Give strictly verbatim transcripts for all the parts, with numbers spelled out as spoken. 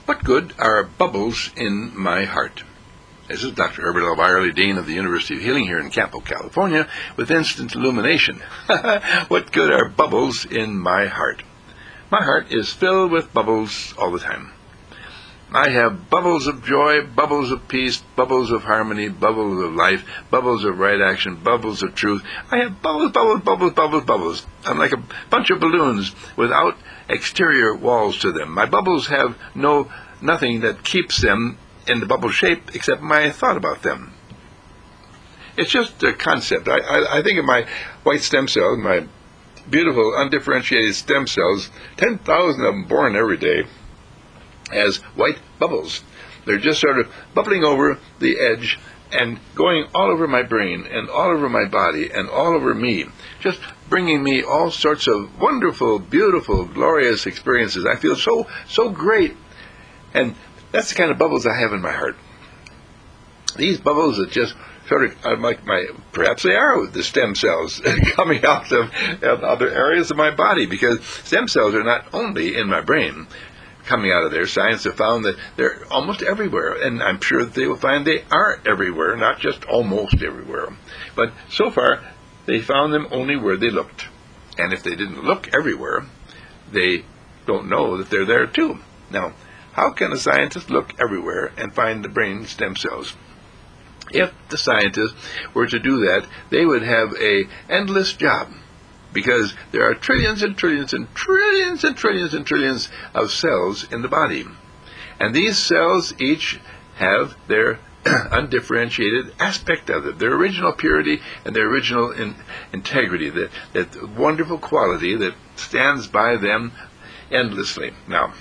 What good are bubbles in my heart? This is Doctor Herbert L. Byerly, Dean of the University of Healing here in Campo, California, with instant illumination. What good are bubbles in my heart? My heart is filled with bubbles all the time. I have bubbles of joy, bubbles of peace, bubbles of harmony, bubbles of life, bubbles of right action, bubbles of truth. I have bubbles, bubbles, bubbles, bubbles, bubbles. I'm like a bunch of balloons without exterior walls to them. My bubbles have no nothing that keeps them in the bubble shape except my thought about them. It's just a concept. I, I, I think of my white stem cells, my beautiful undifferentiated stem cells, ten thousand of them born every day, as white bubbles. They're just sort of bubbling over the edge and going all over my brain and all over my body and all over me, just bringing me all sorts of wonderful, beautiful, glorious experiences. I feel so, so great. And that's the kind of bubbles I have in my heart. These bubbles that just sort of are like my, perhaps they are the stem cells coming out of, of other areas of my body, because stem cells are not only in my brain coming out of there. Science have found that they're almost everywhere, and I'm sure that they will find they are everywhere, not just almost everywhere. But so far, they found them only where they looked. And if they didn't look everywhere, they don't know that they're there too. Now, how can a scientist look everywhere and find the brain stem cells? If the scientists were to do that, they would have an endless job, because there are trillions and trillions and trillions and trillions and trillions of cells in the body. And these cells each have their undifferentiated aspect of it, their original purity and their original in, integrity, that, that wonderful quality that stands by them endlessly. Now,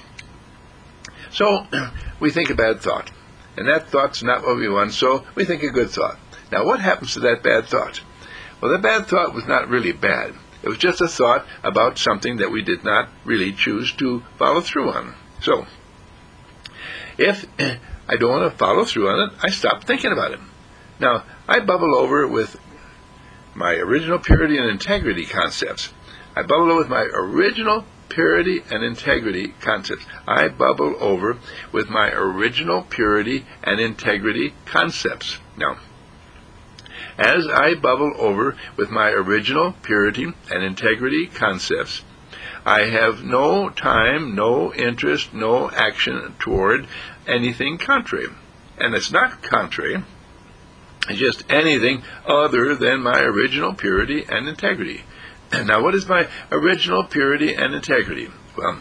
so we think a bad thought, and that thought's not what we want, so we think a good thought. Now, what happens to that bad thought? Well, the bad thought was not really bad. It was just a thought about something that we did not really choose to follow through on. So, if I don't want to follow through on it, I stop thinking about it. Now, I bubble over with my original purity and integrity concepts. I bubble over with my original purity and integrity concepts. I bubble over with my original purity and integrity concepts. Now, as I bubble over with my original purity and integrity concepts, I have no time, no interest, no action toward anything contrary. And it's not contrary, it's just anything other than my original purity and integrity. Now, what is my original purity and integrity? Well,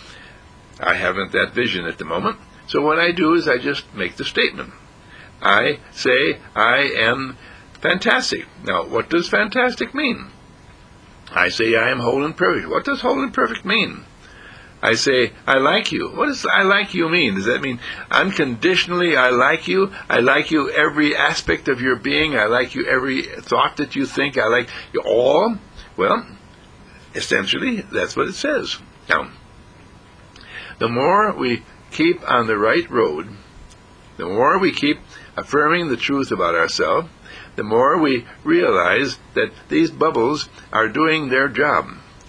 I haven't that vision at the moment, so what I do is I just make the statement. I say I am fantastic. Now, what does fantastic mean? I say I am whole and perfect. What does whole and perfect mean? I say I like you. What does I like you mean? Does that mean unconditionally I like you? I like you every aspect of your being. I like you every thought that you think. I like you all. Well, essentially, that's what it says. Now, the more we keep on the right road, the more we keep affirming the truth about ourselves, the more we realize that these bubbles are doing their job.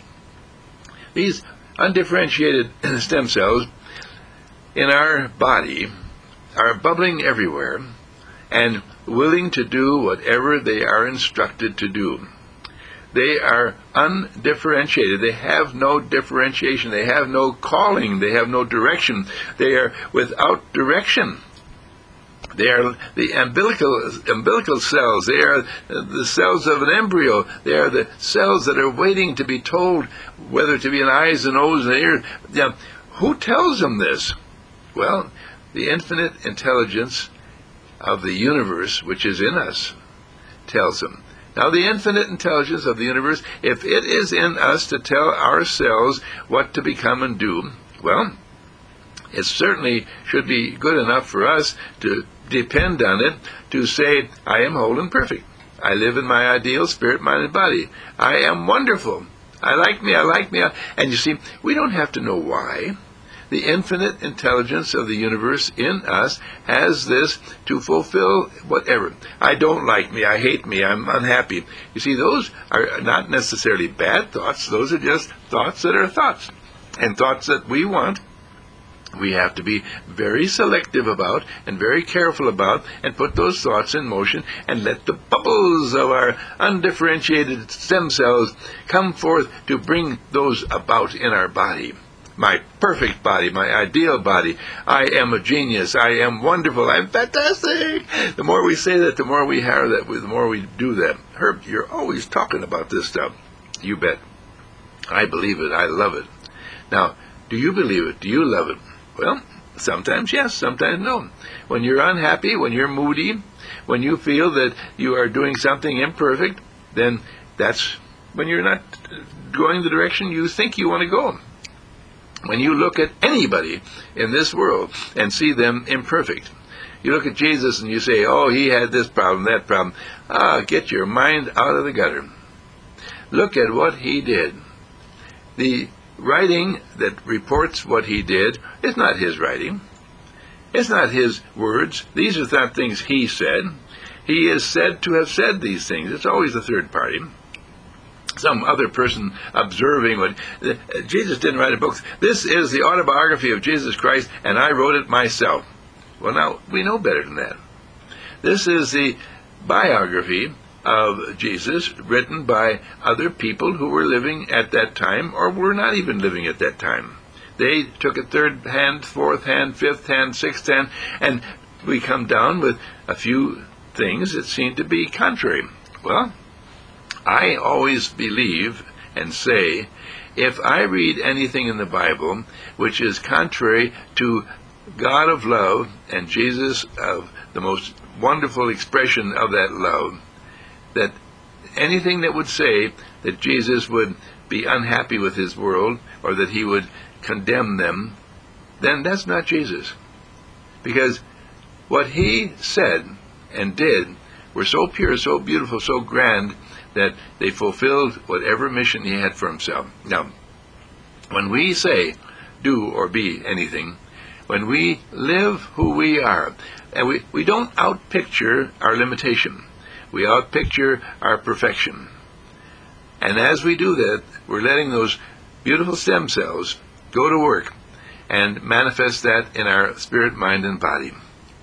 These undifferentiated stem cells in our body are bubbling everywhere and willing to do whatever they are instructed to do. They are undifferentiated. They have no differentiation. They have no calling. They have no direction. They are without direction. They are the umbilical, umbilical cells. They are the cells of an embryo. They are the cells that are waiting to be told whether to be an eyes, an nose, and ears. Now, who tells them this? Well, the infinite intelligence of the universe, which is in us, tells them. Now, the infinite intelligence of the universe, if it is in us to tell ourselves what to become and do, well, it certainly should be good enough for us to depend on it to say, I am whole and perfect. I live in my ideal spirit, mind, and body. I am wonderful. I like me, I like me. I... And you see, we don't have to know why. The infinite intelligence of the universe in us has this to fulfill whatever. I don't like me, I hate me, I'm unhappy. You see, those are not necessarily bad thoughts. Those are just thoughts that are thoughts. And thoughts that we want we have to be very selective about and very careful about and put those thoughts in motion and let the bubbles of our undifferentiated stem cells come forth to bring those about in our body. My perfect body, my ideal body. I am a genius. I am wonderful. I'm fantastic. The more we say that, the more we hear that, the more we do that. Herb, you're always talking about this stuff. You bet. I believe it. I love it. Now, do you believe it? Do you love it? Well, sometimes yes, sometimes no. When you're unhappy, when you're moody, when you feel that you are doing something imperfect, then that's when you're not going the direction you think you want to go. When you look at anybody in this world and see them imperfect, you look at Jesus and you say, oh, he had this problem, that problem. Ah, get your mind out of the gutter. Look at what he did. The writing that reports what he did is not his writing. It's not his words. These are not things he said. He is said to have said these things. It's always the third party. Some other person observing what uh, Jesus didn't write a book. This is the autobiography of Jesus Christ, and I wrote it myself. Well, now, we know better than that. This is the biography of Jesus written by other people who were living at that time or were not even living at that time. They took a third hand, fourth hand, fifth hand, sixth hand, and we come down with a few things that seem to be contrary. Well, I always believe and say, if I read anything in the Bible which is contrary to God of love and Jesus of the most wonderful expression of that love, that anything that would say that Jesus would be unhappy with his world or that he would condemn them, then that's not Jesus. Because what he said and did were so pure, so beautiful, so grand, that they fulfilled whatever mission he had for himself. Now, when we say, do or be anything, when we live who we are, and we, we don't outpicture our limitation, we outpicture our perfection. And as we do that, we're letting those beautiful stem cells go to work and manifest that in our spirit, mind, and body.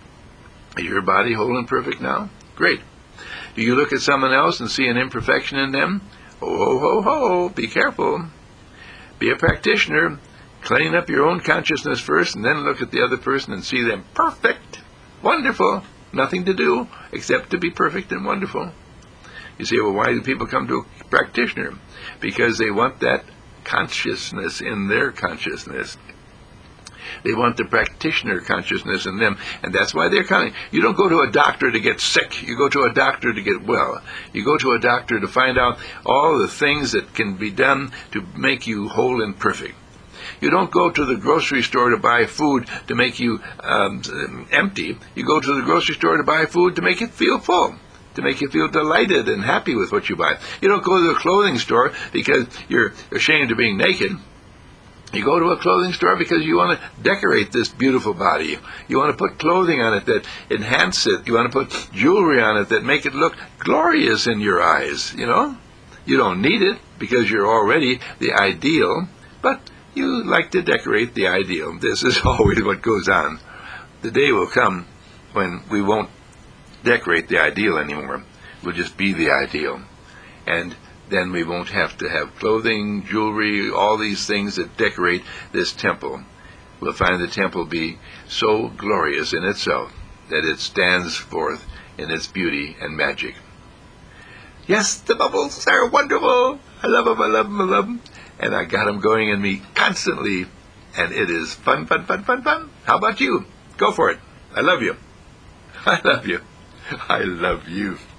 Is your body whole and perfect now? Great. Do you look at someone else and see an imperfection in them? Ho, ho, ho, ho, be careful. Be a practitioner. Clean up your own consciousness first and then look at the other person and see them perfect, wonderful, nothing to do except to be perfect and wonderful. You say, well, why do people come to a practitioner? Because they want that consciousness in their consciousness. They want the practitioner consciousness in them, and that's why they're coming. You don't go to a doctor to get sick. You go to a doctor to get well. You go to a doctor to find out all the things that can be done to make you whole and perfect. You don't go to the grocery store to buy food to make you um, empty. You go to the grocery store to buy food to make you feel full, to make you feel delighted and happy with what you buy. You don't go to the clothing store because you're ashamed of being naked. You go to a clothing store because you want to decorate this beautiful body. You want to put clothing on it that enhance it. You want to put jewelry on it that make it look glorious in your eyes, you know. You don't need it because you're already the ideal, but you like to decorate the ideal. This is always what goes on. The day will come when we won't decorate the ideal anymore. We'll just be the ideal. And then we won't have to have clothing, jewelry, all these things that decorate this temple. We'll find the temple be so glorious in itself that it stands forth in its beauty and magic. Yes, the bubbles are wonderful. I love them, I love them, I love them. And I got them going in me constantly. And it is fun, fun, fun, fun, fun. How about you? Go for it. I love you. I love you. I love you.